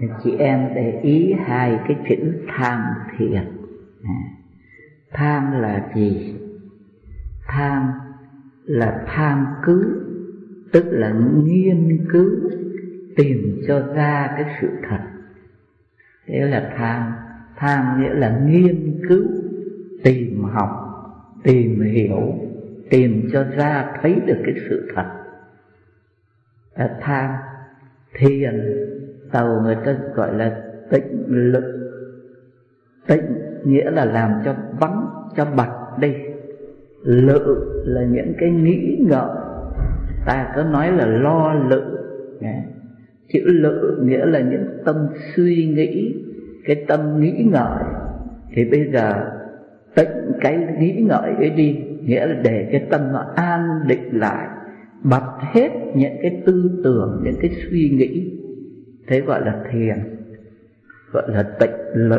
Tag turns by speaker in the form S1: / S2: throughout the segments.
S1: Chị em để ý hai cái chữ tham thiền. Tham là gì? Tham là tham cứu, tức là nghiên cứu tìm cho ra cái sự thật. Thế là tham. Tham nghĩa là nghiên cứu, tìm học, tìm hiểu, tìm cho ra thấy được cái sự thật. Là tham. Thiền, tàu người ta gọi là tịnh lực. Tịnh nghĩa là làm cho vắng, cho bật đi. Lự là những cái nghĩ ngợi, ta có nói là lo lự. Chữ lự nghĩa là những tâm suy nghĩ, cái tâm nghĩ ngợi. Thì bây giờ tịnh cái nghĩ ngợi ấy đi, nghĩa là để cái tâm nó an định lại, bật hết những cái tư tưởng, những cái suy nghĩ. Thế gọi là thiền, gọi là tịnh lực.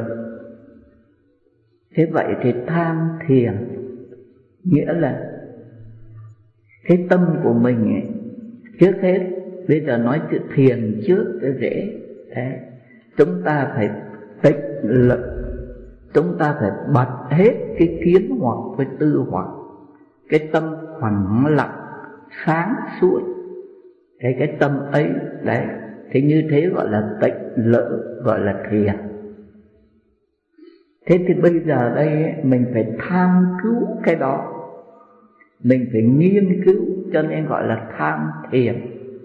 S1: Thế vậy thì tham thiền nghĩa là cái tâm của mình ấy, trước hết, bây giờ nói chữ thiền trước cho dễ. Thế chúng ta phải tịnh lực, chúng ta phải bật hết cái kiến hoặc với tư hoặc, cái tâm phẳng lặng sáng suốt, cái tâm ấy đấy. Thế như thế gọi là tịnh lực, gọi là thiền. Thế thì bây giờ đây mình phải tham cứu cái đó, mình phải nghiên cứu, cho nên gọi là tham thiền.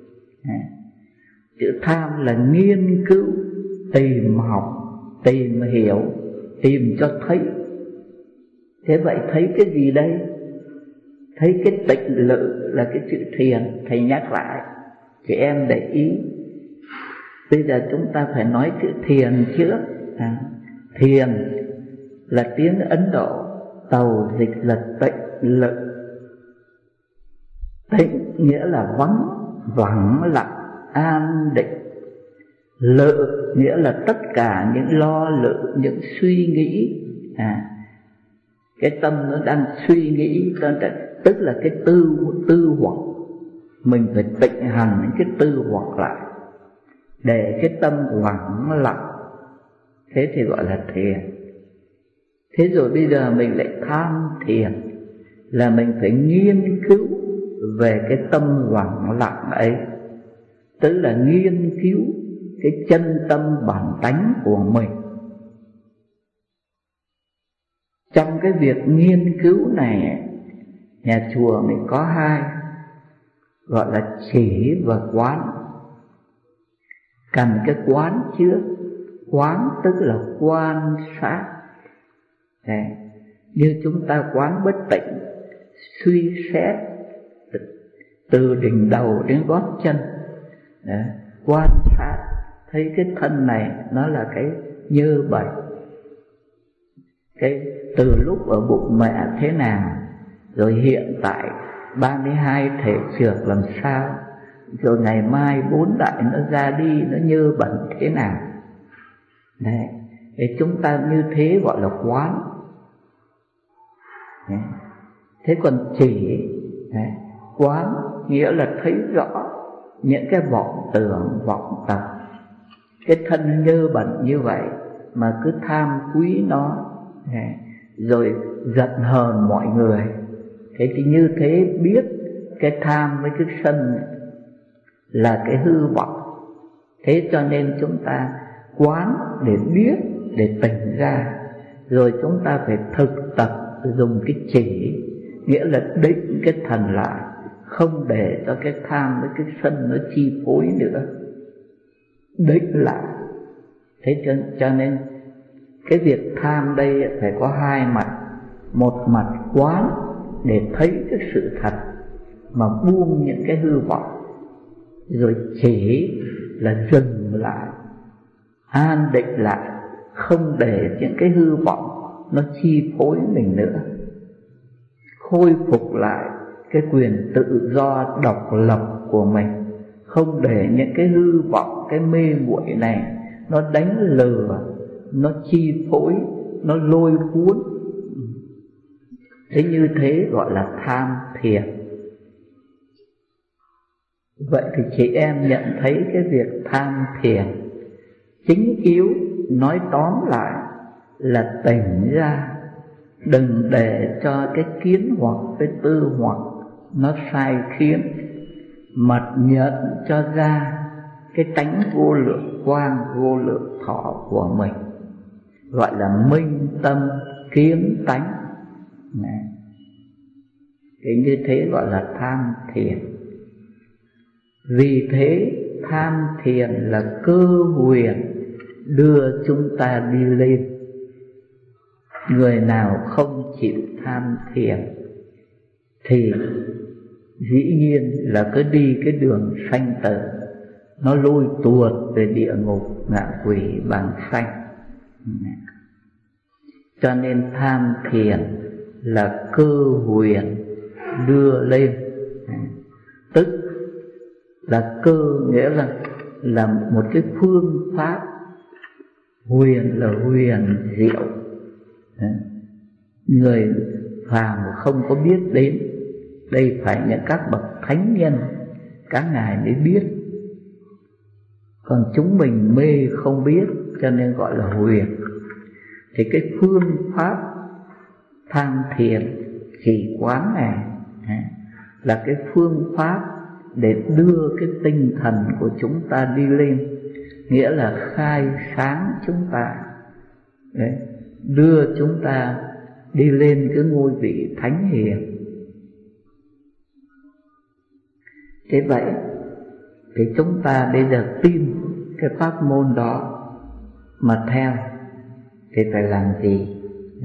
S1: Chữ tham là nghiên cứu, tìm học, tìm hiểu, tìm cho thấy. Thế vậy thấy cái gì đây? Thấy cái tịnh lự là cái chữ thiền. Thầy nhắc lại, chị em để ý. Bây giờ chúng ta phải nói chữ thiền trước. Thiền là tiếng Ấn Độ, tàu dịch là tịnh lự. Tịnh nghĩa là vắng, vắng lặng, an định. Lự nghĩa là tất cả những lo lự, những suy nghĩ. Cái tâm nó đang suy nghĩ, tức là cái tư hoặc. Mình phải tịnh hành những cái tư hoặc lại, để cái tâm vắng lặng. Thế thì gọi là thiền. Thế rồi bây giờ mình lại tham thiền, là mình phải nghiên cứu về cái tâm vắng lặng ấy, tức là nghiên cứu cái chân tâm bản tánh của mình. Trong cái việc nghiên cứu này, nhà chùa mình có hai, gọi là chỉ và quán. Cần cái quán trước. Quán tức là quan sát. Như chúng ta quán bất tịnh, suy xét từ đỉnh đầu đến gót chân. Quan sát thấy cái thân này nó là cái như vậy. Cái từ lúc ở bụng mẹ thế nào, rồi hiện tại 32 thể trược làm sao, rồi ngày mai 4 đại nó ra đi, nó như bẩn thế nào. Đấy, thì chúng ta như thế gọi là quán. Đấy. Thế còn chỉ, quán nghĩa là thấy rõ những cái vọng tưởng, vọng tập. Cái thân nhơ bẩn như vậy mà cứ tham quý nó, rồi giận hờn mọi người. Thế thì như thế biết cái tham với cái sân là cái hư vọng. Thế cho nên chúng ta quán để biết, để tỉnh ra. Rồi chúng ta phải thực tập dùng cái chỉ, nghĩa là định cái thần lại, không để cho cái tham với cái sân nó chi phối nữa. Định lại. Thế cho nên cái việc tham đây phải có hai mặt. Một mặt quán để thấy cái sự thật mà buông những cái hư vọng. Rồi chỉ là dừng lại, an định lại, không để những cái hư vọng nó chi phối mình nữa. Khôi phục lại cái quyền tự do độc lập của mình, không để những cái hư vọng, cái mê muội này nó đánh lừa, nó chi phối, nó lôi cuốn. Thế như thế gọi là tham thiền. Vậy thì chị em nhận thấy cái việc tham thiền Chính yếu nói tóm lại là tỉnh ra, đừng để cho cái kiến hoặc cái tư hoặc nó sai khiến, mà nhận cho ra cái tánh vô lượng quang vô lượng thọ của mình, gọi là minh tâm kiến tánh. Cái như thế gọi là tham thiền. Vì thế tham thiền là cơ huyền đưa chúng ta đi lên. Người nào không chịu tham thiền thì dĩ nhiên là cứ đi cái đường sanh tử, nó lôi tuột về địa ngục ngạ quỷ bằng sanh. Cho nên tham thiền là cơ huyền đưa lên. Tức là cơ nghĩa là một cái phương pháp, huyền là huyền diệu, người phàm không có biết đến. Đây phải những các bậc thánh nhân, các ngài mới biết. Còn chúng mình mê không biết, cho nên gọi là huyền. Thì cái phương pháp tham thiền chỉ quán này là cái phương pháp để đưa cái tinh thần của chúng ta đi lên, nghĩa là khai sáng chúng ta. Đấy, đưa chúng ta đi lên cái ngôi vị thánh hiền. Thế vậy thì chúng ta bây giờ tin cái pháp môn đó mà theo thì phải làm gì?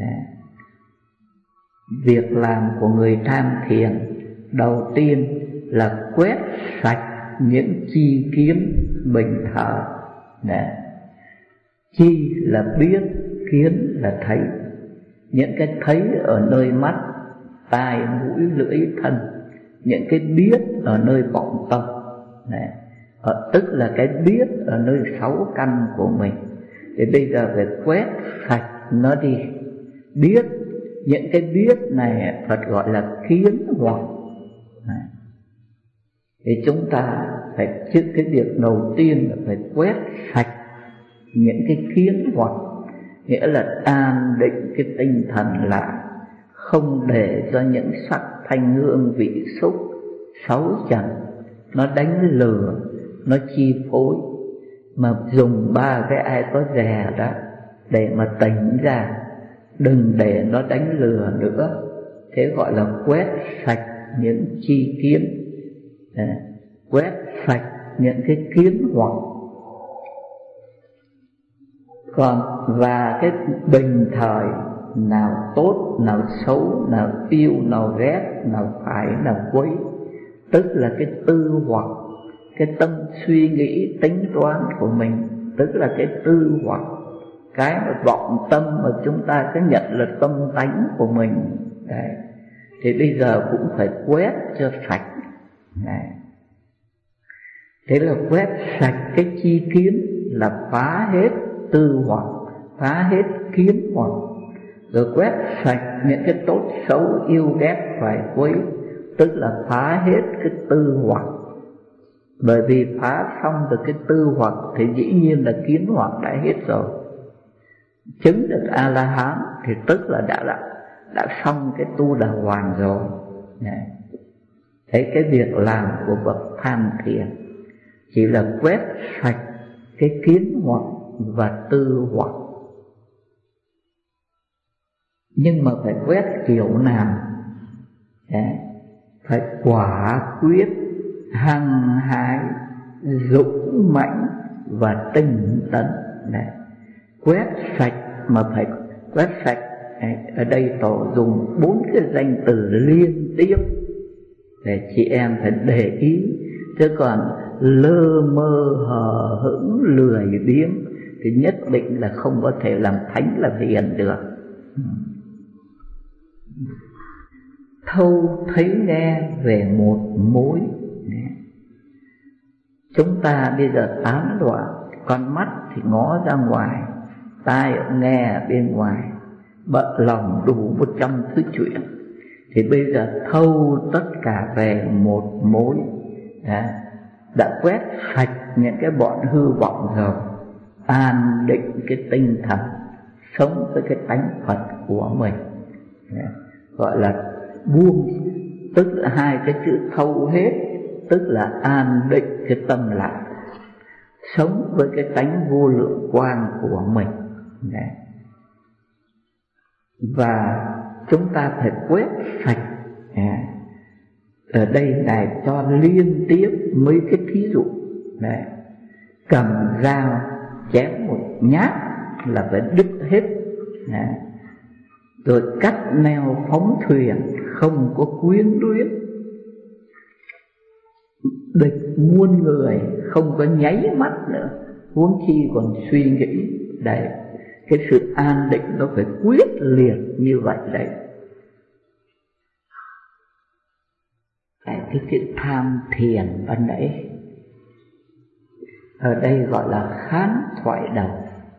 S1: Việc làm của người tham thiền đầu tiên là quét sạch những chi kiến bình thở. Chi là biết, kiến là thấy. Những cái thấy ở nơi mắt, tai, mũi, lưỡi, thân. Những cái biết ở nơi vọng tâm. Tức là cái biết ở nơi sáu căn của mình. Thì bây giờ phải quét sạch nó đi. Biết, những cái biết này Phật gọi là kiến hoặc. Thì chúng ta phải trước cái việc đầu tiên là phải quét sạch những cái kiến hoặc, nghĩa là an định cái tinh thần lại, không để cho những sắc thanh hương vị xúc sáu trần nó đánh lừa, nó chi phối, mà dùng ba cái ai có dè đó để mà tỉnh ra, đừng để nó đánh lừa nữa. Thế gọi là quét sạch những chi kiến, quét sạch những cái kiến hoặc. Còn và cái bình thời nào tốt, nào xấu, nào yêu, nào ghét, nào phải, nào quấy, tức là cái tư hoặc, cái tâm suy nghĩ tính toán của mình, tức là cái tư hoặc, cái mà vọng tâm mà chúng ta cứ nhận là tâm tánh của mình. Đấy. Thì bây giờ cũng phải quét cho sạch. Đấy. Thế là quét sạch cái chi kiến là phá hết tư hoặc, phá hết kiến hoặc, rồi quét sạch những cái tốt xấu yêu ghét phải quấy, tức là phá hết cái tư hoặc. Bởi vì phá xong được cái tư hoặc thì dĩ nhiên là kiến hoặc đã hết rồi. Chứng được A-la-hán thì tức là đã xong cái tu đà hoàng rồi. Thế cái việc làm của bậc tham thiền chỉ là quét sạch cái kiến hoặc và tư hoặc. Nhưng mà phải quét kiểu nào? Phải quả quyết, hăng hái, dũng mãnh và tinh tấn. Quét sạch mà phải quét sạch. Ở đây Tổ dùng 4 cái danh từ liên tiếp để chị em phải để ý. Chứ còn lơ mơ hờ hững lười biếng thì nhất định là không có thể làm thánh là hiền được. Thâu thấy nghe về một mối. Chúng ta bây giờ tán loạn, con mắt thì ngó ra ngoài, tai nghe bên ngoài, bận lòng đủ 100 thứ chuyện. Thì bây giờ thâu tất cả về một mối. Đã quét sạch những cái bọn hư vọng rồi, an định cái tinh thần, sống với cái tánh Phật của mình. Gọi là buông, tức là hai cái chữ thâu hết, tức là an định cái tâm lại, sống với cái tánh vô lượng quang của mình. Và chúng ta phải quét sạch. Ở đây Ngài cho liên tiếp mấy cái thí dụ. Cầm dao chém một nhát là phải đứt hết. Rồi cắt neo phóng thuyền, không có quyến luyến. Địch muôn người, không có nháy mắt nữa, huống chi còn suy nghĩ. Đấy, cái sự an định nó phải quyết liệt như vậy đấy. Cái chữ tham thiền ban nãy ở đây gọi là khán thoại đầu.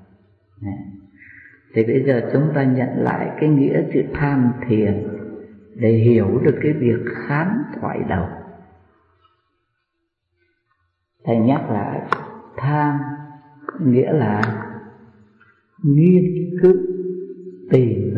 S1: Thì bây giờ chúng ta nhận lại cái nghĩa chữ tham thiền để hiểu được cái việc khán thoại đầu. Thầy nhắc lại, tham nghĩa là nghiên cứu, tìm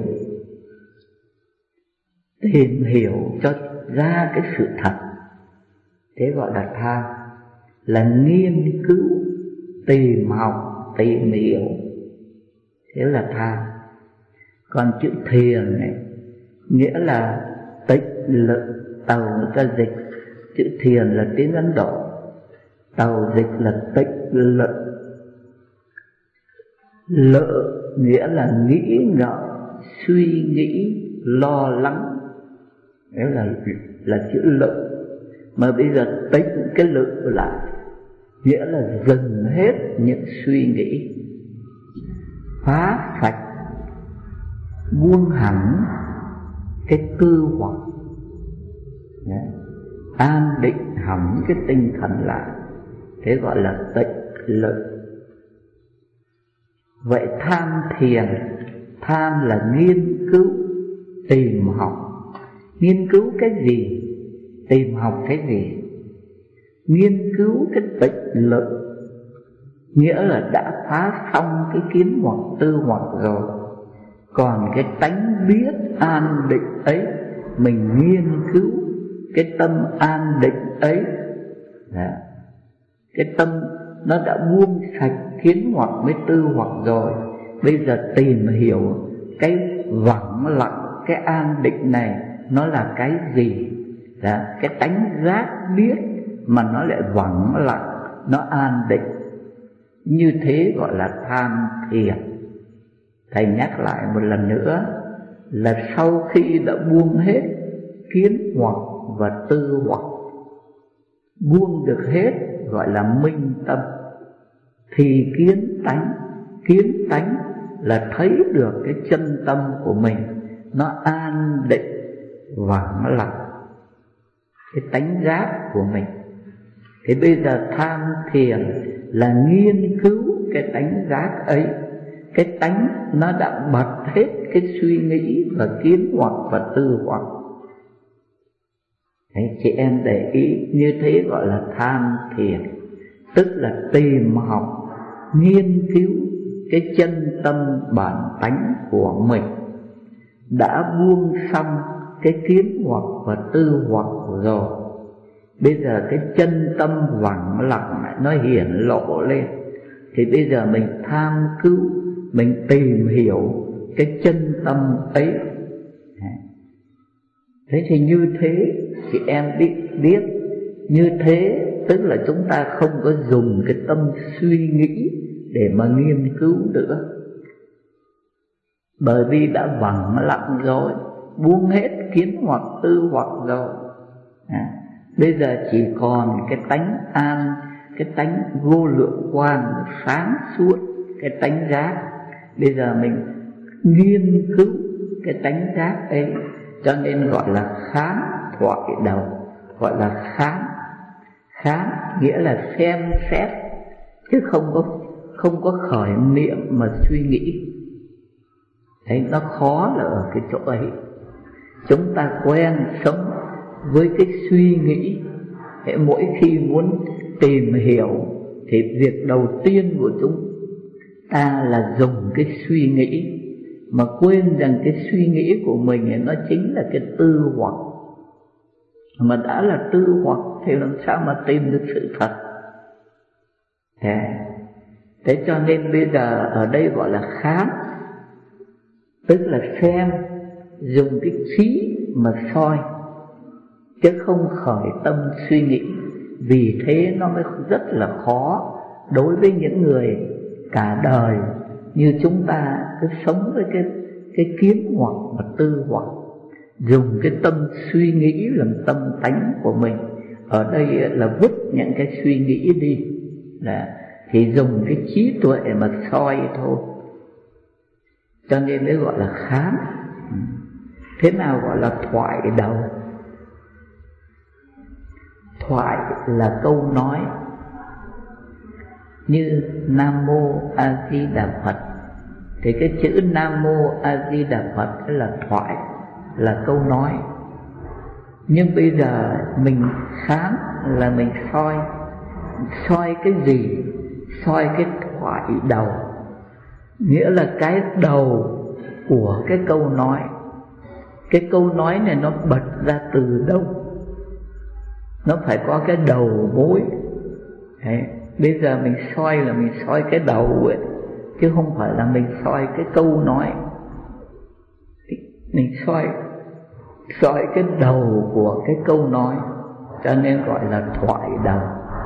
S1: hiểu cho ra cái sự thật. Thế gọi là tham, là nghiên cứu, tìm học, tìm hiểu. Thế là tham. Còn chữ thiền này nghĩa là tịch lực. Tàu người ta dịch chữ thiền là tiếng Ấn Độ, tàu dịch là tịch lực. Lự nghĩa là nghĩ ngợi, suy nghĩ, lo lắng. Đấy là chữ lự. Mà bây giờ tịch cái lự lại, nghĩa là dừng hết những suy nghĩ, phá sạch, buông hẳn cái tư hoặc, an định hẳn cái tinh thần lại. Thế gọi là tịch lự. Vậy tham thiền, tham là nghiên cứu, tìm học. Nghiên cứu cái gì? Tìm học cái gì? Nghiên cứu cái tịch lự, nghĩa là đã phá xong cái kiến hoặc tư hoặc rồi. Còn cái tánh biết an định ấy, mình nghiên cứu cái tâm an định ấy. Cái tâm nó đã buông sạch kiến hoặc với tư hoặc rồi. Bây giờ tìm hiểu cái vắng lặng, cái an định này nó là cái gì. Cái tánh giác biết mà nó lại vắng lặng, nó an định. Như thế gọi là tham thiền. Thầy nhắc lại một lần nữa là sau khi đã buông hết kiến hoặc và tư hoặc, buông được hết gọi là minh tâm, thì kiến tánh là thấy được cái chân tâm của mình, nó an định vắng lặng, cái tánh giác của mình. Thì bây giờ tham thiền là nghiên cứu cái tánh giác ấy. Cái tánh nó đã bật hết cái suy nghĩ và kiến hoặc và tư hoặc. Đấy, chị em để ý, như thế gọi là tham thiền. Tức là tìm học, nghiên cứu cái chân tâm bản tánh của mình, đã buông xong cái kiến hoặc và tư hoặc rồi. Bây giờ cái chân tâm vắng lặng nó hiển lộ lên. Thì bây giờ mình tham cứu, mình tìm hiểu cái chân tâm ấy. Thế thì như thế thì em biết như thế tức là chúng ta không có dùng cái tâm suy nghĩ để mà nghiên cứu nữa. Bởi vì đã vắng lặng rồi, buông hết kiến hoặc tư hoặc rồi. Bây giờ chỉ còn cái tánh an, cái tánh vô lượng quang sáng suốt, cái tánh giác. Bây giờ mình nghiên cứu cái tánh giác ấy, cho nên gọi là khán thoại đầu, gọi là khán. Khán nghĩa là xem xét, chứ không có khởi niệm mà suy nghĩ. Đấy, nó khó là ở cái chỗ ấy. Chúng ta quen sống với cái suy nghĩ. Thế mỗi khi muốn tìm hiểu thì việc đầu tiên của Ta là dùng cái suy nghĩ mà quên rằng cái suy nghĩ của mình ấy, nó chính là cái tư hoặc. Mà đã là tư hoặc thì làm sao mà tìm được sự thật. Thế cho nên bây giờ ở đây gọi là khám, tức là xem, dùng cái trí mà soi, chứ không khởi tâm suy nghĩ. Vì thế nó mới rất là khó đối với những người cả đời như chúng ta cứ sống với cái kiến hoặc và tư hoặc, dùng cái tâm suy nghĩ làm tâm tánh của mình. Ở đây là vứt những cái suy nghĩ đi, thì dùng cái trí tuệ mà soi thôi. Cho nên mới gọi là khám. Thế nào gọi là thoại đầu? Thoại là câu nói, như Nam Mô A Di Đà Phật, thì cái chữ Nam Mô A Di Đà Phật là thoại, là câu nói. Nhưng bây giờ mình khám là mình soi. Soi cái gì? Soi cái thoại đầu, nghĩa là cái đầu của cái câu nói. Cái câu nói này nó bật ra từ đâu? Nó phải có cái đầu mối. Đấy. Bây giờ mình soi là mình soi cái đầu ấy, chứ không phải là mình soi cái câu nói. Mình soi cái đầu của cái câu nói, cho nên gọi là thoại đầu.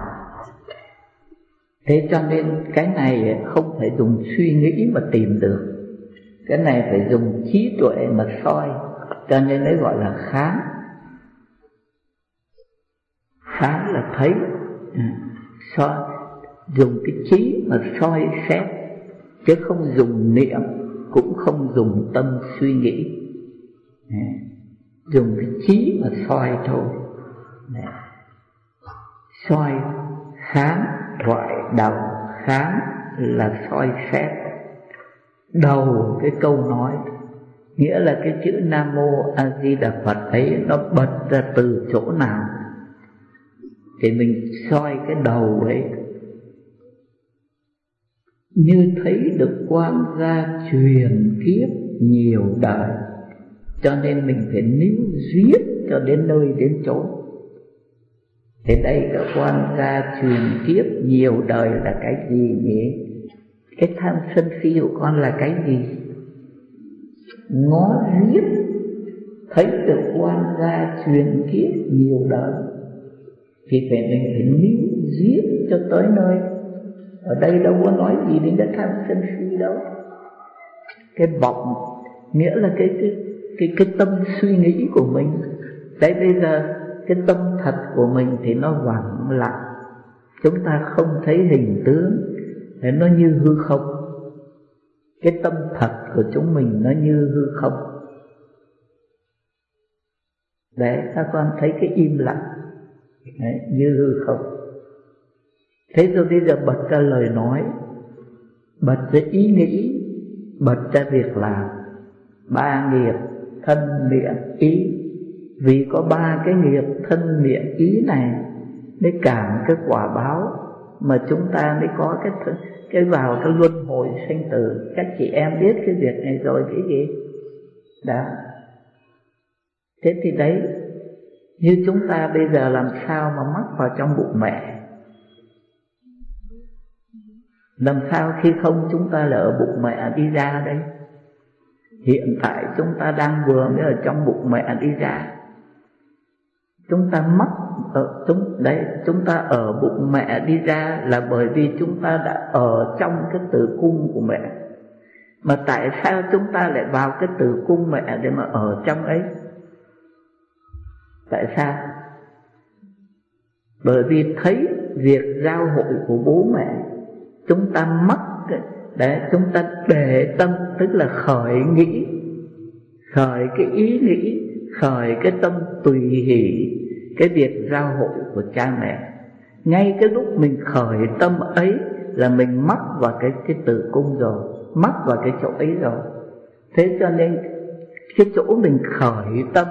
S1: Thế cho nên cái này không phải dùng suy nghĩ mà tìm được, cái này phải dùng trí tuệ mà soi, cho nên mới gọi là khám. Khám là thấy, soi, dùng cái trí mà soi xét, chứ không dùng niệm, cũng không dùng tâm suy nghĩ. Dùng cái trí mà soi thôi. Soi, khám, thoại đầu. Khám là soi xét đầu cái câu nói, nghĩa là cái chữ Nam Mô A Di Đà Phật ấy nó bật ra từ chỗ nào, thì mình soi cái đầu ấy. Như thấy được quang gia truyền kiếp nhiều đời, cho nên mình phải níu giết cho đến nơi đến chốn. Thế đây là quang gia truyền kiếp nhiều đời là cái gì nhỉ? Cái tham sân si của con là cái gì? Ngó giết, thấy được quang gia truyền kiếp nhiều đời, thì mình phải níu giết cho tới nơi. Ở đây đâu có nói gì đến cái tham sân si đâu. Cái vọng nghĩa là cái tâm suy nghĩ của mình. Đấy, bây giờ cái tâm thật của mình thì nó vắng lặng, chúng ta không thấy hình tướng, để nó như hư không. Cái tâm thật của chúng mình nó như hư không. Đấy, các con thấy cái im lặng. Đấy, như hư không. Thế rồi bây giờ bật ra lời nói, bật ra ý nghĩ, bật ra việc làm. Ba nghiệp thân miệng ý. Vì có ba cái nghiệp thân miệng ý này mới cảm cái quả báo, mà chúng ta mới có cái vào cái luân hồi sinh tử. Các chị em biết cái việc này rồi cái gì? Đó. Thế thì đấy, như chúng ta bây giờ làm sao mà mắc vào trong bụng mẹ? Làm sao khi không chúng ta là ở bụng mẹ đi ra đây? Hiện tại chúng ta đang vừa mới ở trong bụng mẹ đi ra. Chúng ta mắc chúng ta ở bụng mẹ đi ra là bởi vì chúng ta đã ở trong cái tử cung của mẹ. Mà tại sao chúng ta lại vào cái tử cung mẹ để mà ở trong ấy? Tại sao? Bởi vì thấy việc giao hội của bố mẹ, chúng ta mắc đấy, chúng ta để tâm, tức là khởi nghĩ, khởi cái ý nghĩ, khởi cái tâm tùy hỷ cái việc giao hội của cha mẹ. Ngay cái lúc mình khởi tâm ấy là mình mắc vào cái tử cung rồi, mắc vào cái chỗ ấy rồi. Thế cho nên cái chỗ mình khởi tâm,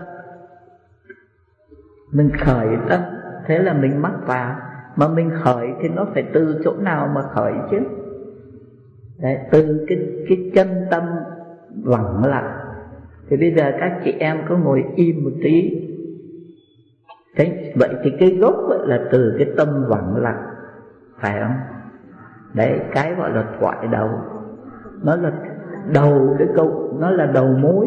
S1: thế là mình mắc vào. Mà mình khởi thì nó phải từ chỗ nào mà khởi chứ? Đấy, từ cái chân tâm vắng lặng. Thì bây giờ các chị em có ngồi im một tí. Thế vậy thì cái gốc là từ cái tâm vắng lặng, phải không? Đấy, cái gọi là thoại đầu. Nó là đầu cái câu, nó là đầu mối.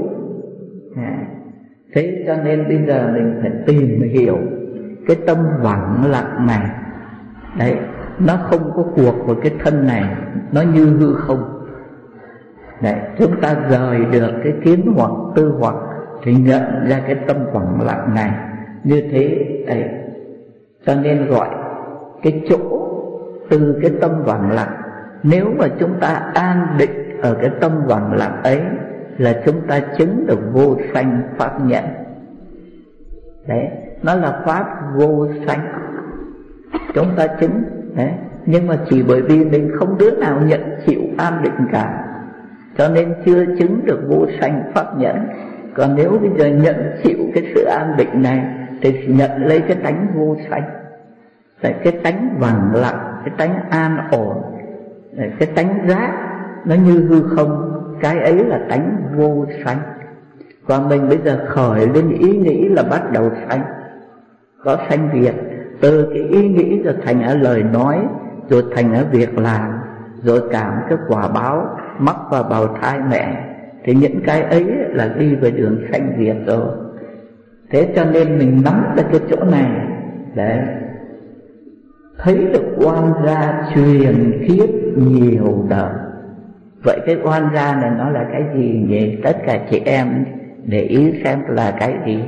S1: Thế cho nên bây giờ mình phải tìm hiểu cái tâm vắng lặng này. Đấy, nó không có cuộc vào cái thân này, nó như hư không. Đấy, chúng ta rời được cái kiến hoặc tư hoặc thì nhận ra cái tâm vắng lặng này. Như thế đấy, cho nên gọi cái chỗ từ cái tâm vắng lặng. Nếu mà chúng ta an định ở cái tâm vắng lặng ấy là chúng ta chứng được vô sanh pháp nhẫn. Đấy, nó là pháp vô sanh, chúng ta chứng. Đấy, nhưng mà chỉ bởi vì mình không đứa nào nhận chịu an định cả, cho nên chưa chứng được vô sanh pháp nhẫn. Còn nếu bây giờ nhận chịu cái sự an định này thì nhận lấy cái tánh vô sanh. Đấy, cái tánh vắng lặng, cái tánh an ổn, đấy, cái tánh giác nó như hư không, cái ấy là tánh vô sanh. Còn mình bây giờ khởi lên ý nghĩ là bắt đầu sanh, có sanh diệt. Từ cái ý nghĩ rồi thành ở lời nói, rồi thành ở việc làm, rồi cảm cái quả báo mắc vào bào thai mẹ. Thì những cái ấy là đi về đường sanh diệt rồi. Thế cho nên mình nắm được cái chỗ này để thấy được oan gia truyền kiếp nhiều đời. Vậy cái oan gia này nó là cái gì nhỉ? Tất cả chị em để ý xem là cái gì.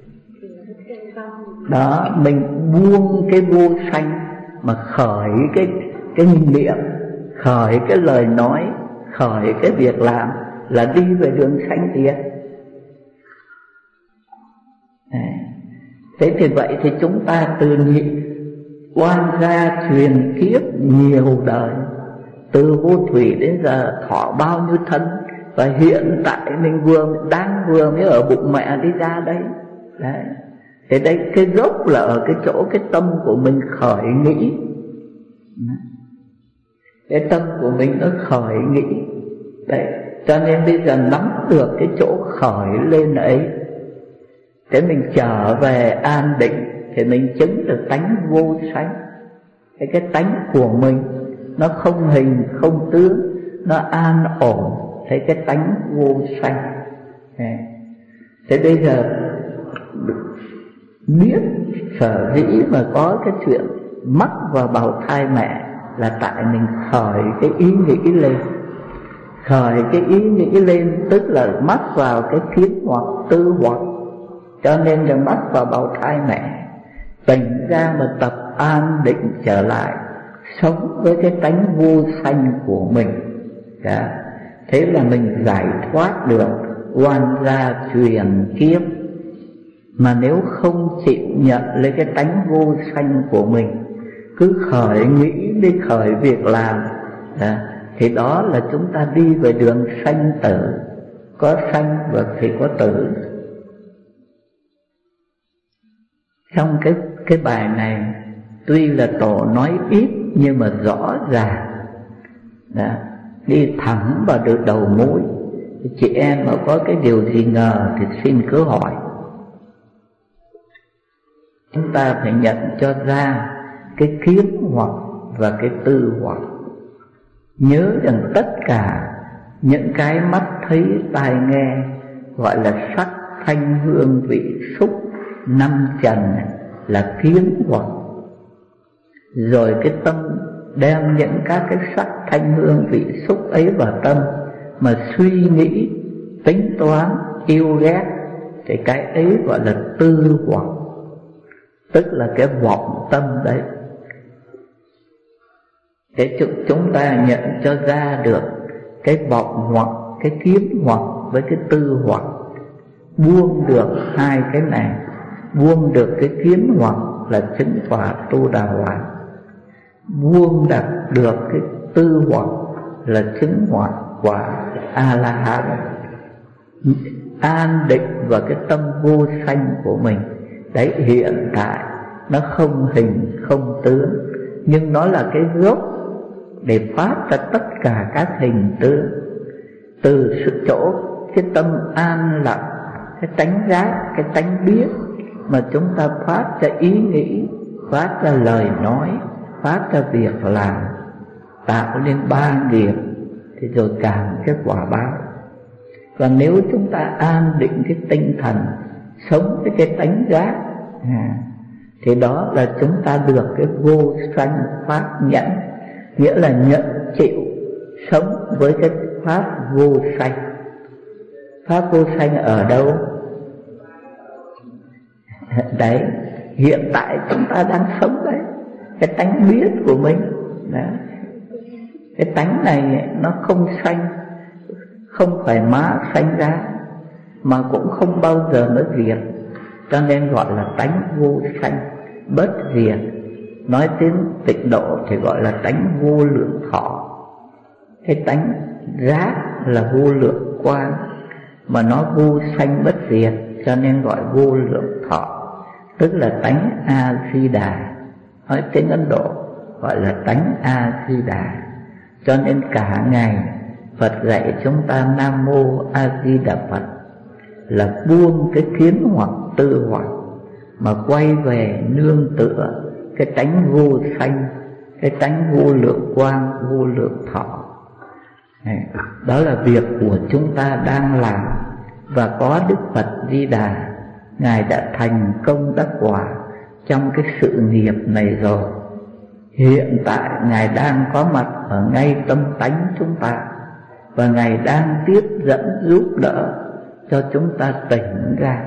S1: Đó, mình buông cái vô sanh mà khởi cái niệm, khởi cái lời nói, khởi cái việc làm là đi về đường sanh diệt. Thế thì vậy thì chúng ta từ oan gia truyền kiếp nhiều đời, từ vô thủy đến giờ thọ bao nhiêu thân, và hiện tại mình vừa mới ở bụng mẹ đi ra đấy. Đấy, thế đây cái gốc là ở cái chỗ cái tâm của mình khởi nghĩ. Cái tâm của mình nó khởi nghĩ. Đấy, cho nên bây giờ nắm được cái chỗ khởi lên ấy, thế mình trở về an định thì mình chứng được tánh vô sanh. Cái tánh của mình nó không hình không tướng, nó an ổn, thấy cái tánh vô sanh. Thế bây giờ biết sở dĩ mà có cái chuyện mắc vào bào thai mẹ là tại mình khởi cái ý nghĩ lên. Khởi cái ý nghĩ lên tức là mắc vào cái kiến hoặc tư hoặc, cho nên là mắc vào bào thai mẹ. Tỉnh ra mà tập an định trở lại, sống với cái tánh vô sanh của mình. Thế là mình giải thoát được oan gia truyền kiếp. Mà nếu không chịu nhận lấy cái tánh vô sanh của mình, cứ khởi nghĩ đi khởi việc làm, thì đó là chúng ta đi về đường sanh tử. Có sanh và thì có tử. Trong cái bài này tuy là tổ nói ít nhưng mà rõ ràng, đi thẳng vào được đầu mối. Chị em mà có cái điều gì ngờ thì xin cứ hỏi. Chúng ta phải nhận cho ra cái kiến hoặc và cái tư hoặc. Nhớ rằng tất cả những cái mắt thấy tai nghe gọi là sắc thanh hương vị xúc năm trần là kiến hoặc. Rồi cái tâm đem những các cái sắc thanh hương vị xúc ấy vào tâm mà suy nghĩ, tính toán, yêu ghét, thì cái ấy gọi là tư hoặc, tức là cái vọng tâm đấy. Để chúng ta nhận cho ra được cái vọng hoặc, cái kiến hoặc với cái tư hoặc. Buông được hai cái này, buông được cái kiến hoặc là chứng quả Tu Đà Hoàn, buông đặt được cái tư hoặc là chứng quả A La Hán. An định vào cái tâm vô sanh của mình. Đấy, hiện tại nó không hình không tướng, nhưng nó là cái gốc để phát ra tất cả các hình tượng. Từ sự chỗ cái tâm an lặng, cái tánh giác, cái tánh biết mà chúng ta phát ra ý nghĩ, phát ra lời nói, phát ra việc làm, tạo nên ba nghiệp, thì rồi cảm cái quả báo. Còn nếu chúng ta an định cái tinh thần, sống với cái tánh giác, thì đó là chúng ta được cái vô sanh pháp nhẫn, nghĩa là nhận chịu sống với cái pháp vô sanh. Pháp vô sanh ở đâu? Đấy, hiện tại chúng ta đang sống đấy, cái tánh biết của mình đó. Cái tánh này nó không sanh, không phải má sanh ra, mà cũng không bao giờ nó diệt, cho nên gọi là tánh vô sanh bất diệt. Nói tiếng tịnh độ thì gọi là tánh vô lượng thọ. Cái tánh giác là vô lượng quang, mà nó vô sanh bất diệt, cho nên gọi vô lượng thọ, tức là tánh A-di-đà. Nói tiếng Ấn Độ gọi là tánh A-di-đà. Cho nên cả ngày Phật dạy chúng ta Nam Mô A Di Đà Phật là buông cái kiến hoặc tư hoặc, mà quay về nương tựa cái tánh vô sanh, cái tánh vô lượng quang, vô lượng thọ. Đó là việc của chúng ta đang làm. Và có Đức Phật Di Đà, Ngài đã thành công đắc quả trong cái sự nghiệp này rồi. Hiện tại Ngài đang có mặt ở ngay tâm tánh chúng ta, và Ngài đang tiếp dẫn giúp đỡ cho chúng ta tỉnh ra.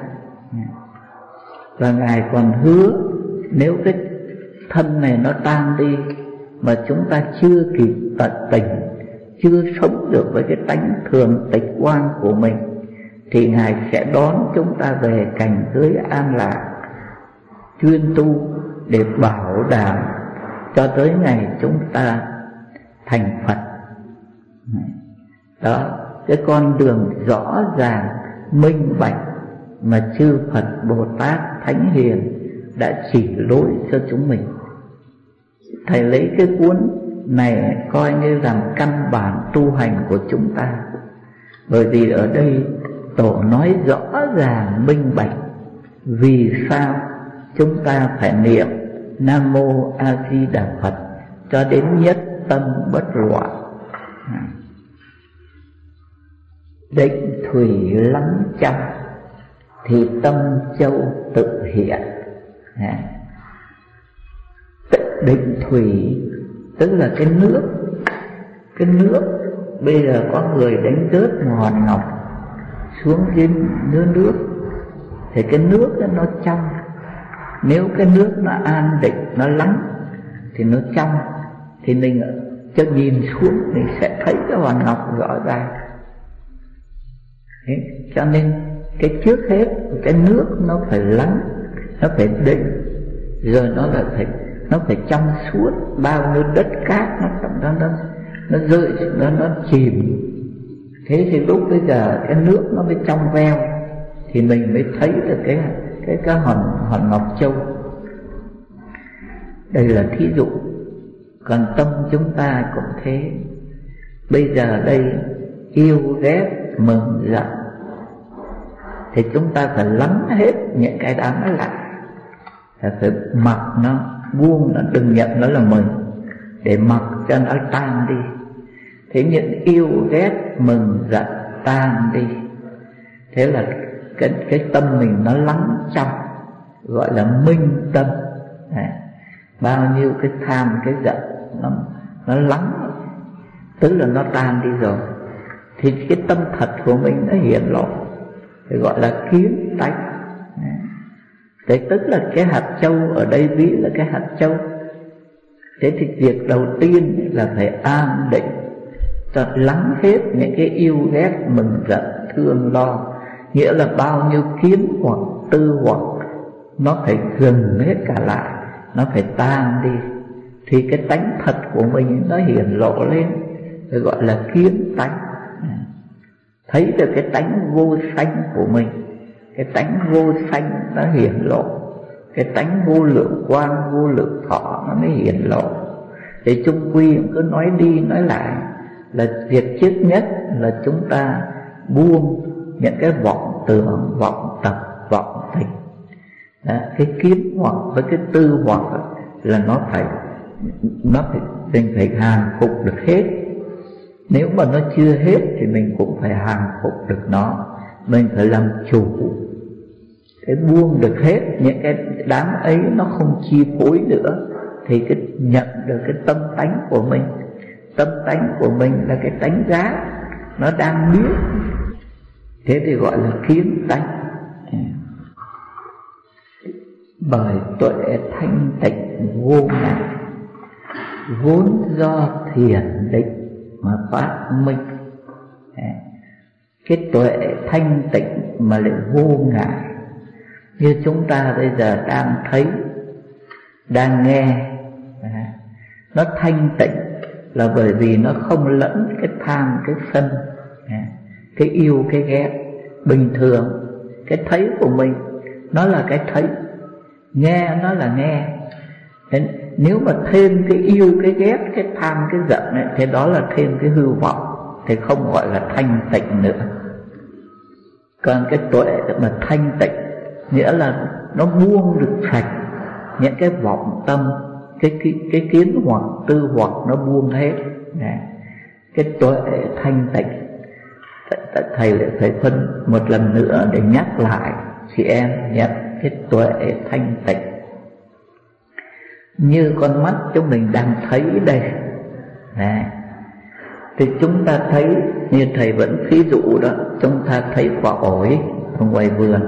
S1: Và Ngài còn hứa nếu cái thân này nó tan đi mà chúng ta chưa kịp tận tỉnh, chưa sống được với cái tánh thường tịch quang của mình, thì Ngài sẽ đón chúng ta về cảnh giới an lạc, chuyên tu để bảo đảm cho tới ngày chúng ta thành Phật. Đó, cái con đường rõ ràng, minh bạch mà chư Phật Bồ Tát Thánh Hiền đã chỉ lối cho chúng mình. Thầy lấy cái cuốn này coi như làm căn bản tu hành của chúng ta, bởi vì ở đây Tổ nói rõ ràng minh bạch vì sao chúng ta phải niệm Nam Mô A Di Đà Phật cho đến nhất tâm bất loạn. Định thủy lắng trong thì tâm châu tự hiện. Định thủy tức là cái nước. Cái nước bây giờ có người đánh rớt một hòn ngọc xuống dưới nước, thì cái nước đó nó trong. Nếu cái nước nó an định, nó lắng thì nó trong, thì mình cho nhìn xuống mình sẽ thấy cái hòn ngọc rõ ràng. Thế, cho nên cái trước hết cái nước nó phải lắng, nó phải định, rồi nó phải trong suốt. Bao nhiêu đất cát nó rơi, nó chìm. Thế thì lúc bây giờ cái nước nó mới trong veo, thì mình mới thấy được cái hòn ngọc châu. Đây là thí dụ. Còn tâm chúng ta cũng thế. Bây giờ đây yêu ghét mừng giận, thì chúng ta phải lắng hết những cái đó lại, phải mặc nó, buông nó, đừng nhận nó là mình, để mặc cho nó tan đi. Thế những yêu ghét mừng giận tan đi, thế là cái tâm mình nó lắng trong, gọi là minh tâm. Bao nhiêu cái tham cái giận nó lắng, tức là nó tan đi rồi, thì cái tâm thật của mình nó hiện lộ, thì gọi là kiến tánh. Thế tức là cái hạt châu ở đây ví là cái hạt châu. Thế thì việc đầu tiên là phải an định, cho lắng hết những cái yêu ghét mừng giận thương lo, nghĩa là bao nhiêu kiến hoặc tư hoặc nó phải dừng hết cả lại, nó phải tan đi, thì cái tánh thật của mình nó hiển lộ lên, rồi gọi là kiến tánh. Thấy được cái tánh vô sanh của mình, cái tánh vô sanh nó hiển lộ, cái tánh vô lượng quang vô lượng thọ nó mới hiển lộ. Thì chung quy cứ nói đi nói lại là việc trước nhất là chúng ta buông những cái vọng tưởng, vọng tập, vọng tình. Đó, cái kiến hoặc với cái tư hoặc là nó phải mình phải hàng phục được hết. Nếu mà nó chưa hết thì mình cũng phải hàng phục được nó. Mình phải làm chủ, cái buông được hết những cái đám ấy, nó không chi phối nữa, thì cái nhận được cái tâm tánh của mình. Tâm tánh của mình là cái tánh giác, nó đang biết, thế thì gọi là kiến tánh. Bởi tuệ thanh tịnh vô ngại, vốn do thiền định mà phát minh. Cái tuệ thanh tịnh mà lại vô ngại, như chúng ta bây giờ đang thấy, đang nghe, nó thanh tịnh là bởi vì nó không lẫn cái tham, cái sân, cái yêu, cái ghét. Bình thường cái thấy của mình nó là cái thấy, nghe nó là nghe. Nếu mà thêm cái yêu, cái ghét, cái tham, cái giận ấy, thì đó là thêm cái hư vọng, thì không gọi là thanh tịnh nữa. Còn cái tuệ mà thanh tịnh nghĩa là nó buông được sạch những cái vọng tâm, cái kiến hoặc tư hoặc, nó buông hết. Cái tuệ thanh tịnh, thầy lại phải phân một lần nữa để nhắc lại chị em nhé. Cái tuệ thanh tịnh như con mắt chúng mình đang thấy đây, thì chúng ta thấy, như thầy vẫn ví dụ đó, chúng ta thấy quả ổi ở ngoài vườn.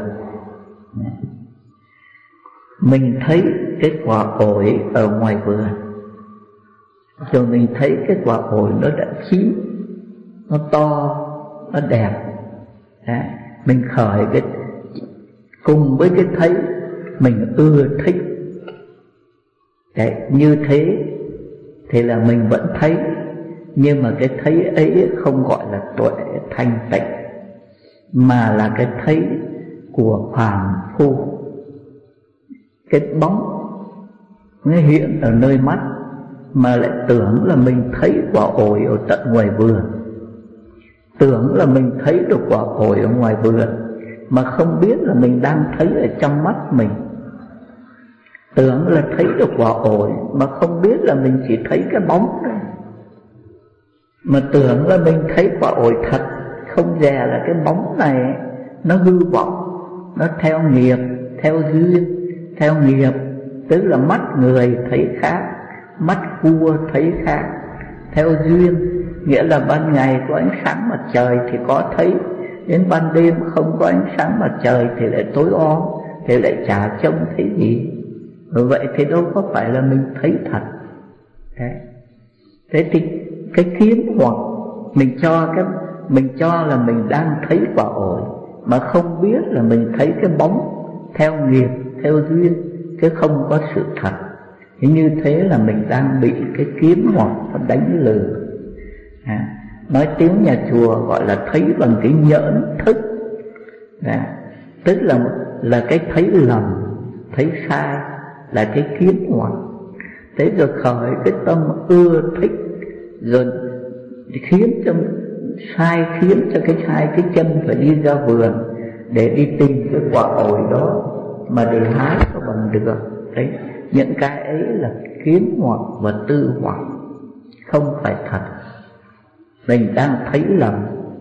S1: Mình thấy cái quả ổi ở ngoài vườn, rồi mình thấy cái quả ổi nó đã chín, nó to, nó đẹp. Mình khởi cái cùng với cái thấy, mình ưa thích. Đấy, như thế thì là mình vẫn thấy, nhưng mà cái thấy ấy không gọi là tuệ thanh tịnh, mà là cái thấy của phàm phu. Cái bóng nó hiện ở nơi mắt mà lại tưởng là mình thấy quả ổi ở tận ngoài vườn, tưởng là mình thấy được quả ổi ở ngoài vườn, mà không biết là mình đang thấy ở trong mắt mình. Tưởng là thấy được quả ổi mà không biết là mình chỉ thấy cái bóng thôi. Mà tưởng là mình thấy quả ổi thật, không dè là cái bóng này nó hư vọng, nó theo nghiệp, theo duyên. Theo nghiệp tức là mắt người thấy khác, mắt cua thấy khác. Theo duyên nghĩa là ban ngày có ánh sáng mặt trời thì có thấy, đến ban đêm không có ánh sáng mặt trời thì lại tối om, thì lại chả trông thấy gì. Vậy thì đâu có phải là mình thấy thật. Thế thì cái kiến hoặc mình cho là mình đang thấy quả ổi, mà không biết là mình thấy cái bóng theo nghiệp, theo duyên, chứ không có sự thật. Thì như thế là mình đang bị cái kiến hoặc nó đánh lừa. Nói tiếng nhà chùa gọi là thấy bằng cái nhẫn thức. Tức là cái thấy lầm, thấy sai, là cái kiến hoặc. Thế rồi khởi cái tâm ưa thích, rồi khiến cho cái hai cái chân phải đi ra vườn để đi tìm cái quả ổi đó mà để hái cho bằng được. Đấy, những cái ấy là kiến hoặc và tư hoặc, không phải thật. Mình đang thấy lầm.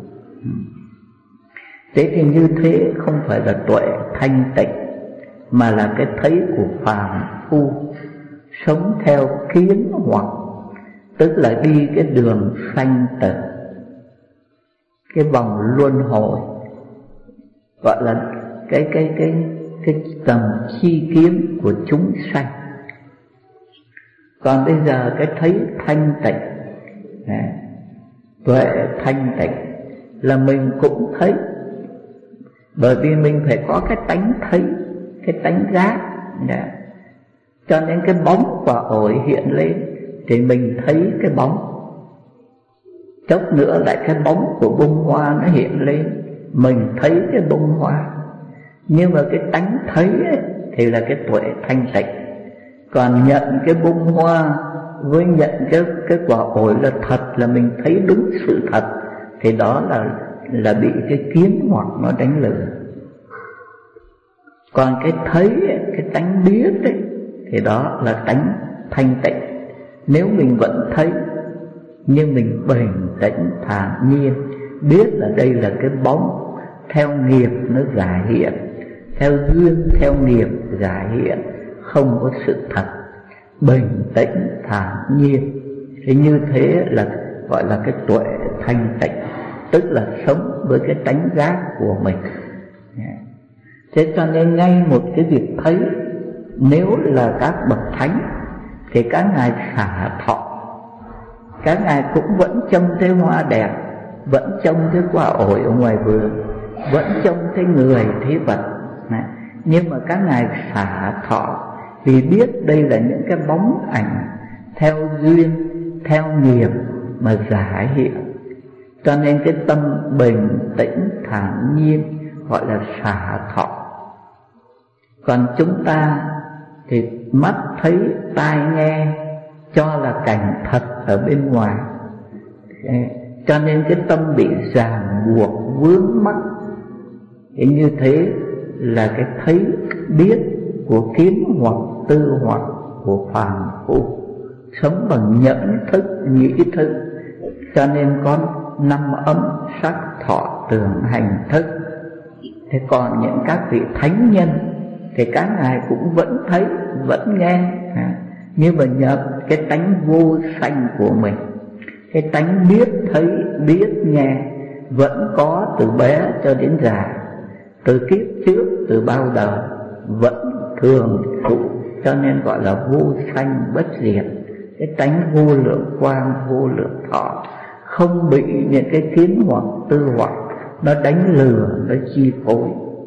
S1: Thế thì như thế không phải là tuệ thanh tịnh, mà là cái thấy của phàm phu, sống theo kiến hoặc, tức là đi cái đường sanh tử, cái vòng luân hồi, gọi là cái tầm chi kiến của chúng sanh. Còn bây giờ cái thấy thanh tịnh, tuệ thanh tịnh là mình cũng thấy, bởi vì mình phải có cái tánh thấy, cái tánh giác. Cho nên cái bóng quả ổi hiện lên thì mình thấy cái bóng. Chốc nữa lại cái bóng của bông hoa nó hiện lên, mình thấy cái bông hoa. Nhưng mà cái tánh thấy ấy, thì là cái tuệ thanh tịnh. Còn nhận cái bông hoa với nhận cái quả ổi là thật, là mình thấy đúng sự thật, thì đó là bị cái kiến hoặc nó đánh lừa. Còn cái thấy, cái tánh biết ấy, thì đó là tánh thanh tịnh. Nếu mình vẫn thấy nhưng mình bình tĩnh thản nhiên, biết là đây là cái bóng theo nghiệp nó giả hiện, theo duyên theo nghiệp giả hiện, không có sự thật, bình tĩnh thản nhiên, thì như thế là gọi là cái tuệ thanh tịnh, tức là sống với cái tánh giác của mình. Thế cho nên ngay một cái việc thấy, nếu là các bậc thánh thì các ngài xả thọ, các ngài cũng vẫn trông thấy hoa đẹp, vẫn trông thấy quả ổi ở ngoài vườn, vẫn trông thấy người thấy vật, nhưng mà các ngài xả thọ, vì biết đây là những cái bóng ảnh theo duyên theo nghiệp mà giả hiện, cho nên cái tâm bình tĩnh thản nhiên gọi là xả thọ. Còn chúng ta thì mắt thấy, tai nghe cho là cảnh thật ở bên ngoài, cho nên cái tâm bị ràng buộc vướng mắc. Thế như thế là cái thấy biết của kiến hoặc tư hoặc của phàm phu, sống bằng nhẫn thức nhĩ thức, cho nên có 5 âm sắc thọ tưởng hành thức. Thế còn những các vị thánh nhân thì các ngài cũng vẫn thấy, vẫn nghe, nhưng mà nhập cái tánh vô sanh của mình, cái tánh biết thấy biết nghe vẫn có từ bé cho đến già, từ kiếp trước, từ bao đời vẫn thường trụ, cho nên gọi là vô sanh bất diệt. Cái tánh vô lượng quang vô lượng thọ, không bị những cái kiến hoặc tư hoặc nó đánh lừa, nó chi phối.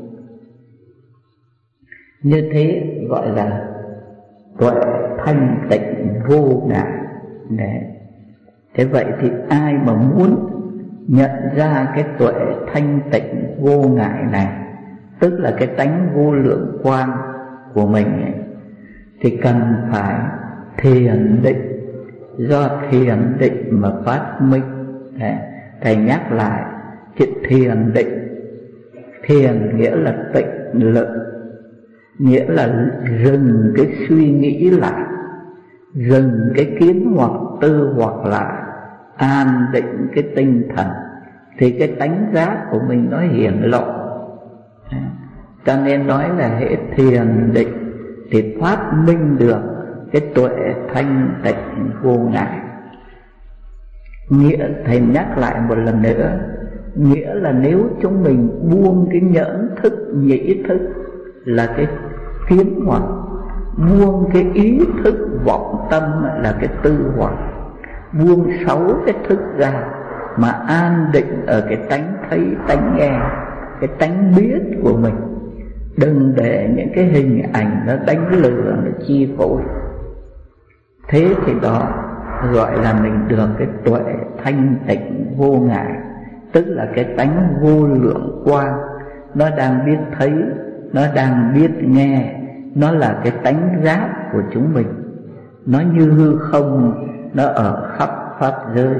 S1: Như thế gọi là tuệ thanh tịnh vô ngại. Thế vậy thì ai mà muốn nhận ra cái tuệ thanh tịnh vô ngại này, tức là cái tánh vô lượng quang của mình ấy, thì cần phải thiền định. Do thiền định mà phát minh. Thầy nhắc lại chuyện thiền định. Thiền nghĩa là tịnh lực, nghĩa là dừng cái suy nghĩ lại, dừng cái kiến hoặc tư hoặc lại, an định cái tinh thần, thì cái tánh giác của mình nó hiển lộ. Cho nên nói là hễ thiền định thì phát minh được cái tuệ thanh tịnh vô ngại. Nghĩa thầy nhắc lại một lần nữa, nghĩa là nếu chúng mình buông cái nhẫn thức nhĩ thức là cái kiến hoặc, buông cái ý thức vọng tâm là cái tư hoặc, buông 6 cái thức ra mà an định ở cái tánh thấy tánh nghe, cái tánh biết của mình, đừng để những cái hình ảnh nó đánh lừa, nó chi phối. Thế thì đó gọi là mình được cái tuệ thanh tịnh vô ngại, tức là cái tánh vô lượng quang, nó đang biết thấy, nó đang biết nghe, nó là cái tánh giác của chúng mình, nó như hư không, nó ở khắp pháp giới.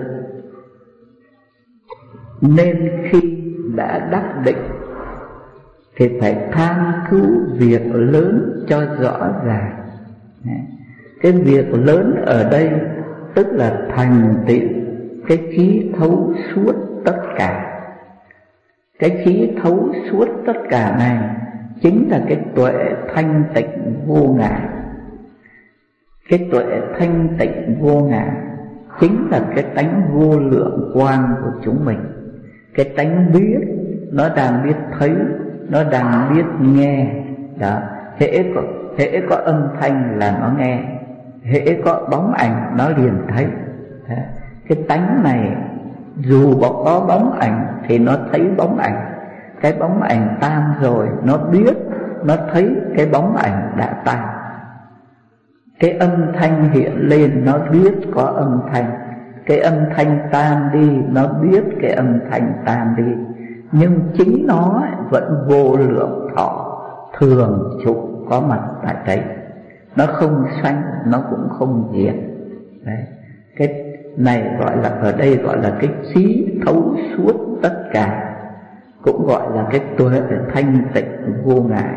S1: Nên khi đã đắc định thì phải tham cứu việc lớn cho rõ ràng. Cái việc lớn ở đây tức là thành tựu cái khí thấu suốt tất cả. Cái khí thấu suốt tất cả này chính là cái tuệ thanh tịnh vô ngại. Cái tuệ thanh tịnh vô ngại chính là cái tánh vô lượng quang của chúng mình. Cái tánh biết, nó đang biết thấy, nó đang biết nghe. Đó, hễ có âm thanh là nó nghe, hễ có bóng ảnh nó liền thấy. Đó, cái tánh này dù có bóng ảnh thì nó thấy bóng ảnh. Cái bóng ảnh tan rồi nó biết, nó thấy cái bóng ảnh đã tan. Cái âm thanh hiện lên nó biết có âm thanh, cái âm thanh tan đi nó biết cái âm thanh tan đi. Nhưng chính nó vẫn vô lượng thọ thường trụ có mặt tại đấy. Nó không sanh, nó cũng không diệt. Đấy. Cái này gọi là, ở đây gọi là cái trí thấu suốt tất cả, cũng gọi là cái tuệ thanh tịnh vô ngại.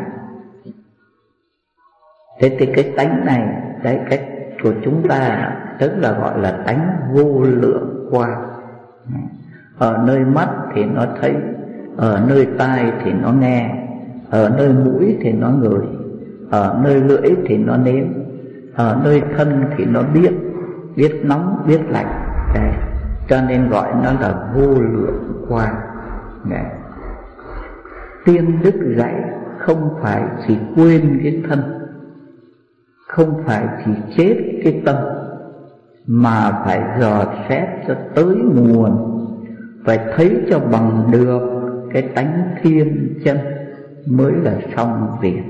S1: Thế thì cái tánh này, cái cách của chúng ta tức là gọi là tánh vô lượng quang. Ở nơi mắt thì nó thấy, ở nơi tai thì nó nghe, ở nơi mũi thì nó ngửi, ở nơi lưỡi thì nó nếm, ở nơi thân thì nó biết nóng biết lạnh. Đấy. Cho nên gọi nó là vô lượng quang. Đấy. Tiên đức dạy không phải chỉ quên cái thân, không phải chỉ chết cái tâm, mà phải dò xét cho tới nguồn, phải thấy cho bằng được cái tánh thiên chân mới là xong việc.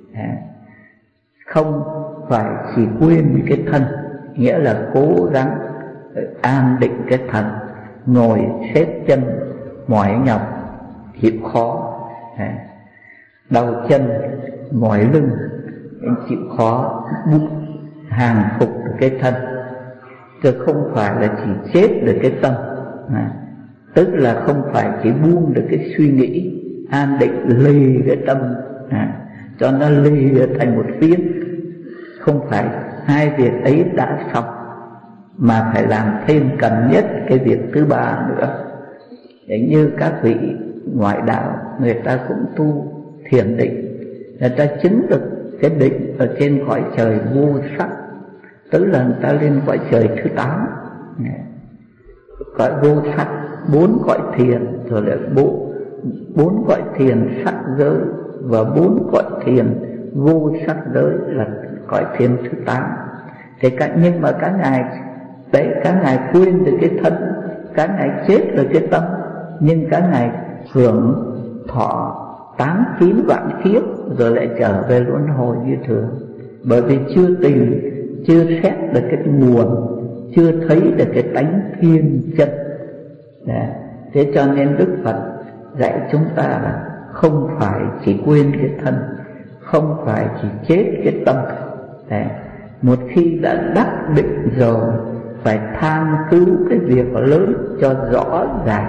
S1: Không phải chỉ quên cái thân, nghĩa là cố gắng an định cái thân, ngồi xếp chân mỏi nhọc chịu khó, đau chân mỏi lưng chịu khó, hàng phục được cái thân, chứ không phải là chỉ chết được cái tâm. Tức là không phải chỉ buông được cái suy nghĩ, an định lì cái tâm cho nó lì thành một phiến. Không phải hai việc ấy đã xong, mà phải làm thêm cần nhất cái việc thứ ba nữa. Để như các vị ngoại đạo, người ta cũng tu thiền định, người ta chứng được cái định ở trên cõi trời vô sắc, tức là người ta lên cõi trời thứ 8, cõi vô sắc, 4 cõi thiền, rồi lại 4 cõi thiền sắc giới và 4 cõi thiền vô sắc giới là cõi thiền thứ 8. Thì nhưng mà các ngài quên được cái thân, các ngài chết được cái tâm, nhưng các ngài hưởng thọ 89 vạn kiếp rồi lại trở về luân hồi như thường, bởi vì chưa xét được cái nguồn, chưa thấy được cái tánh thiên chân. Thế cho nên Đức Phật dạy chúng ta là không phải chỉ quên cái thân, không phải chỉ chết cái tâm. Một khi đã đắc định rồi, phải tham cứu cái việc lớn cho rõ ràng.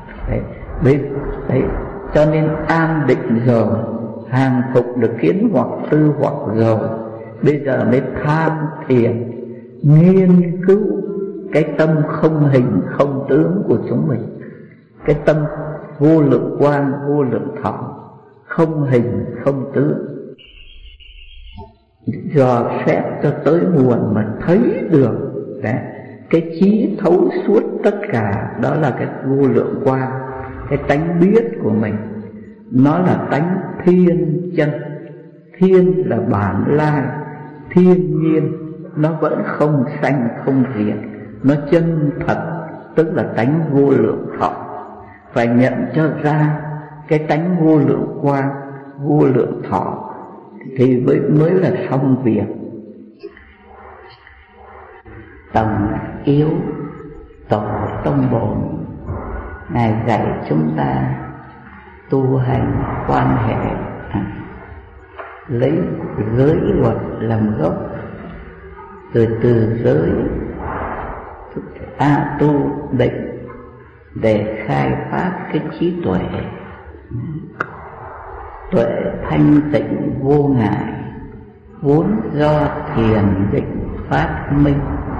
S1: Đấy. Cho nên an định rồi, hàng phục được kiến hoặc tư hoặc rồi, bây giờ mới tham thiền, nghiên cứu cái tâm không hình không tướng của chúng mình, cái tâm vô lượng quang vô lượng thọ, không hình không tướng, dò xét cho tới nguồn mà thấy được. Đấy. Cái trí thấu suốt tất cả, đó là cái vô lượng quang, cái tánh biết của mình. Nó là tánh thiên chân. Thiên là bản lai, thiên nhiên, nó vẫn không sanh không diệt, nó chân thật, tức là tánh vô lượng thọ. Phải nhận cho ra cái tánh vô lượng quang vô lượng thọ thì mới là xong việc. Tầm yếu tổ tông bổn Ngài dạy chúng ta tu hành quan hệ, lấy giới luật làm gốc, rồi từ giới tu định để khai phát cái trí tuệ. Tuệ thanh tịnh vô ngại, vốn do thiền định phát minh.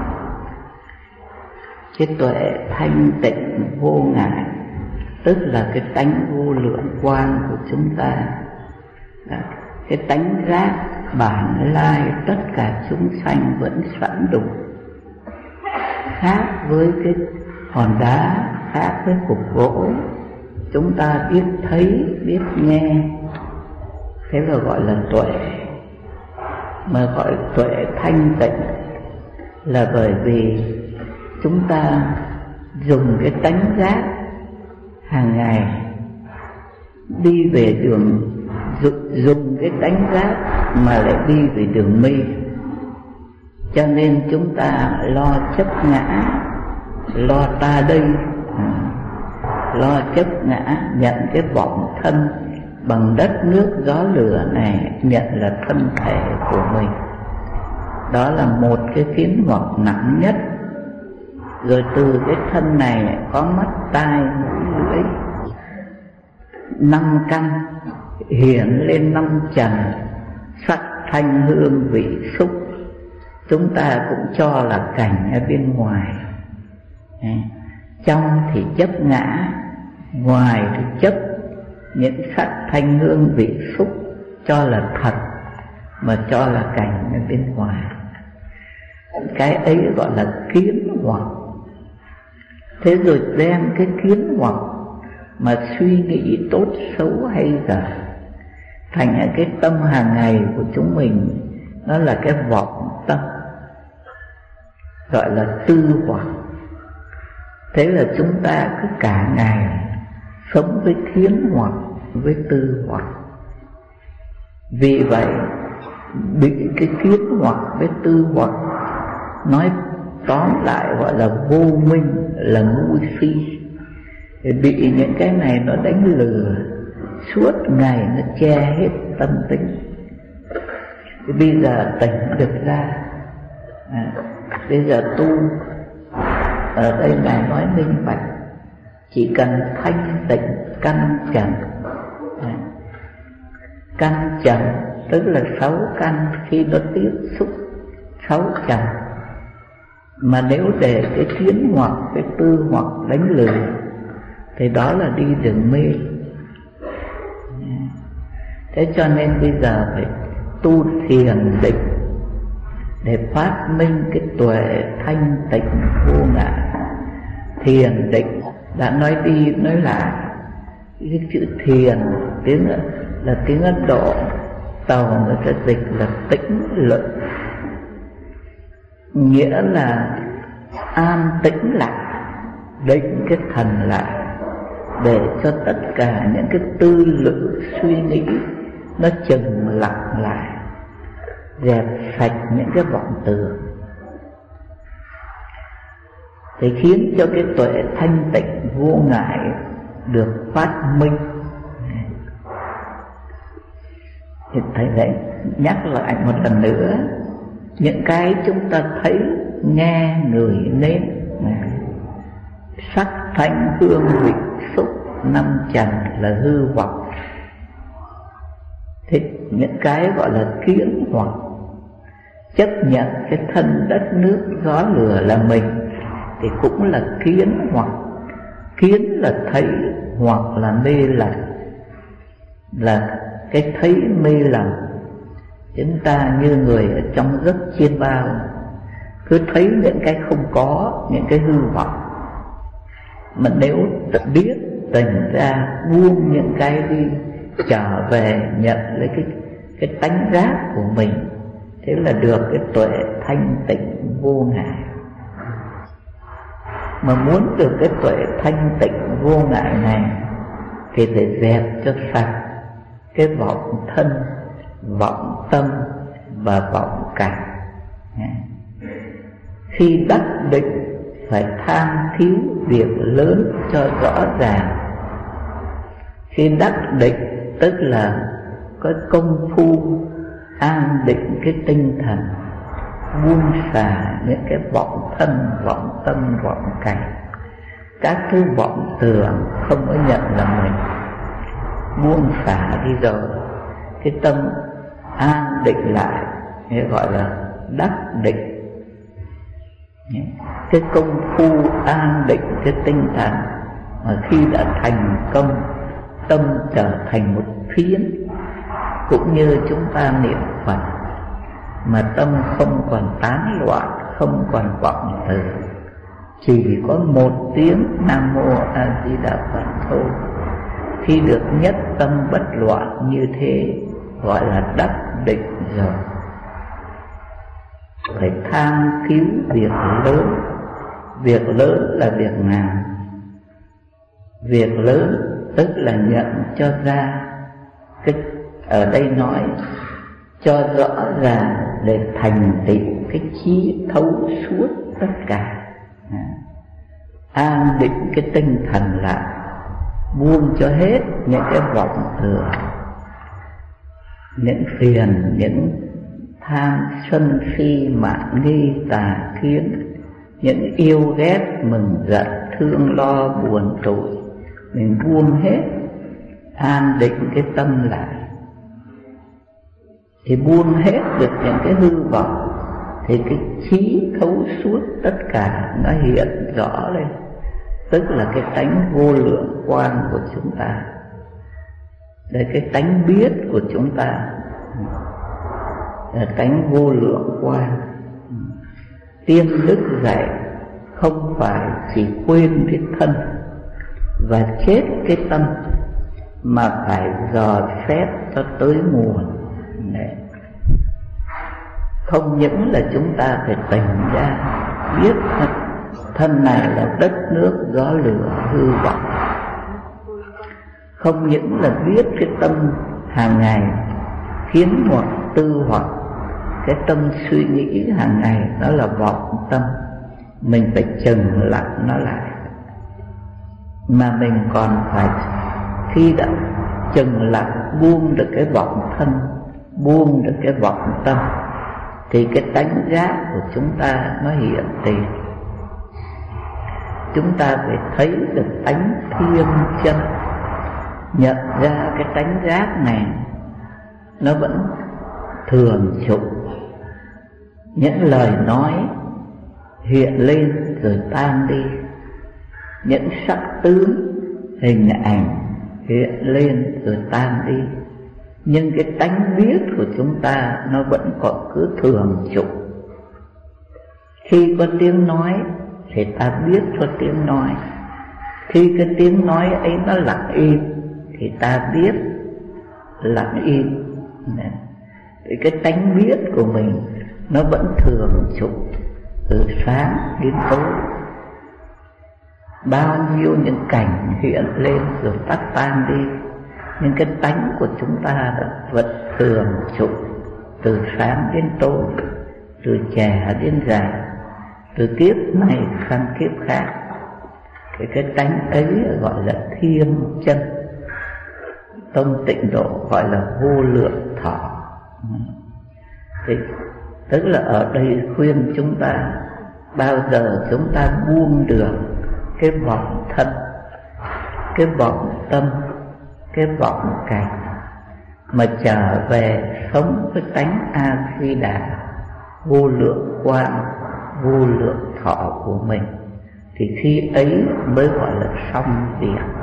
S1: Cái tuệ thanh tịnh vô ngại tức là cái tánh vô lượng quang của chúng ta, cái tánh giác bản lai tất cả chúng sanh vẫn sẵn đủ. Khác với cái hòn đá, khác với cục gỗ, chúng ta biết thấy, biết nghe, thế là gọi là tuệ. Mà gọi tuệ thanh tịnh là bởi vì chúng ta dùng cái tánh giác hàng ngày đi về đường, dùng cái tánh giác mà lại đi về đường mê. Cho nên chúng ta lo chấp ngã, lo ta đây, lo chấp ngã, nhận cái vọng thân bằng đất nước gió lửa này, nhận là thân thể của mình. Đó là một cái kiến hoặc nặng nhất. Rồi từ cái thân này có mắt, tai, mũi, lưỡi, 5 căn hiện lên 5 trần: sắc, thanh, hương, vị, xúc. Chúng ta cũng cho là cảnh ở bên ngoài. Trong thì chấp ngã, ngoài thì chấp những sắc, thanh, hương, vị, xúc, cho là thật, mà cho là cảnh ở bên ngoài. Cái ấy gọi là kiến hoặc. Thế rồi đem cái kiến hoặc mà suy nghĩ tốt xấu hay dở thành cái tâm hàng ngày của chúng mình, nó là cái vọng tâm, gọi là tư hoặc. Thế là chúng ta cứ cả ngày sống với kiến hoặc, với tư hoặc. Vì vậy bị cái kiến hoặc với tư hoặc, nói tóm lại gọi là vô minh, là ngu si. Bị những cái này nó đánh lừa, suốt ngày nó che hết tâm tính. Bây giờ tỉnh được ra, bây giờ tu. Ở đây Ngài nói minh bạch, chỉ cần thanh tịnh căn trần. Căn trần tức là 6 căn khi nó tiếp xúc 6 trần. Mà nếu để cái kiến hoặc, cái tư hoặc đánh lừa thì đó là đi đường mê. Thế cho nên bây giờ phải tu thiền định để phát minh cái tuệ thanh tịnh vô ngại. Thiền định đã nói đi nói lại. Cái chữ thiền là tiếng Ấn Độ, Tàu người ta dịch là tĩnh lự, nghĩa là an tĩnh lại, định cái thần lại, để cho tất cả những cái tư lự suy nghĩ nó chừng lặng lại, dẹp sạch những cái vọng tưởng, thì khiến cho cái tuệ thanh tịnh vô ngại được phát minh. Thì thầy lại nhắc lại một lần nữa, những cái chúng ta thấy, nghe, ngửi, nếm, sắc, thanh, hương, vị, xúc, 5 trần là hư hoặc. Thì những cái gọi là kiến hoặc, chấp nhận cái thân đất nước gió lửa là mình, thì cũng là kiến hoặc. Kiến là thấy, hoặc là mê lầm, là cái thấy mê lầm. Chúng ta như người ở trong giấc chiêm bao, cứ thấy những cái không có, những cái hư vọng. Mà nếu biết tỉnh ra, buông những cái đi, trở về nhận lấy cái tánh giác của mình, thế là được cái tuệ thanh tịnh vô ngại. Mà muốn được cái tuệ thanh tịnh vô ngại này thì phải dẹp cho sạch cái vọng thân, vọng tâm và vọng cảnh. Khi đắc định phải tham thiếu việc lớn cho rõ ràng. Khi đắc định tức là có công phu an định cái tinh thần, buông xả những cái vọng thân, vọng tâm, vọng cảnh, các thứ vọng tưởng không có nhận là mình, buông xả đi rồi, cái tâm an định lại, nghĩa gọi là đắc định. Cái công phu an định cái tinh thần mà khi đã thành công, tâm trở thành một phiến, cũng như chúng ta niệm Phật mà tâm không còn tán loạn, không còn vọng tưởng, chỉ có một tiếng Nam Mô A Di Đà Phật thôi. Khi được nhất tâm bất loạn như thế gọi là đắc định rồi. Phải tham cứu việc lớn. Việc lớn là việc nào? Việc lớn tức là nhận cho ra cái, ở đây nói cho rõ ràng để thành tựu cái trí thấu suốt tất cả. An định cái tinh thần lại, buông cho hết những cái vọng tưởng, những phiền, những tham sân si mạn nghi tà kiến, những yêu ghét mừng giận thương lo buồn tủi, mình buông hết, an định cái tâm lại, thì buông hết được những cái hư vọng, thì cái trí thấu suốt tất cả nó hiện rõ lên, tức là cái tánh vô lượng quang của chúng ta, để cái tánh biết của chúng ta là tánh vô lượng quang. Tiên đức dạy không phải chỉ quên cái thân và chết cái tâm, mà phải dò xét cho tới nguồn. Không những là chúng ta phải tỉnh ra biết thân này là đất nước gió lửa hư vọng, không những là biết cái tâm hàng ngày khiến hoặc tư hoặc, cái tâm suy nghĩ hàng ngày đó là vọng tâm, mình phải chừng lặng nó lại, mà mình còn phải khi đã chừng lặng buông được cái vọng thân, buông được cái vọng tâm, thì cái tánh giác của chúng ta nó hiện tiền. Chúng ta phải thấy được tánh thiêng chân, nhận ra cái tánh giác này nó vẫn thường trụ. Những lời nói hiện lên rồi tan đi, những sắc tướng hình ảnh hiện lên rồi tan đi, nhưng cái tánh biết của chúng ta nó vẫn còn cứ thường trụ. Khi có tiếng nói thì ta biết có tiếng nói, khi cái tiếng nói ấy nó lặng im thì ta biết lặng im. Thì cái tánh biết của mình nó vẫn thường trụ từ sáng đến tối. Bao nhiêu những cảnh hiện lên rồi tắt tan đi, nhưng cái tánh của chúng ta vẫn thường trụ từ sáng đến tối, từ trẻ đến già, từ kiếp này sang kiếp khác. Cái tánh ấy gọi là thiêng chân, tông tịnh độ gọi là vô lượng thọ. Thì tức là ở đây khuyên chúng ta bao giờ chúng ta buông được cái vọng thân, cái vọng tâm, cái vọng cảnh, mà trở về sống với tánh A Di Đà vô lượng quang, vô lượng thọ của mình, thì khi ấy mới gọi là xong việc.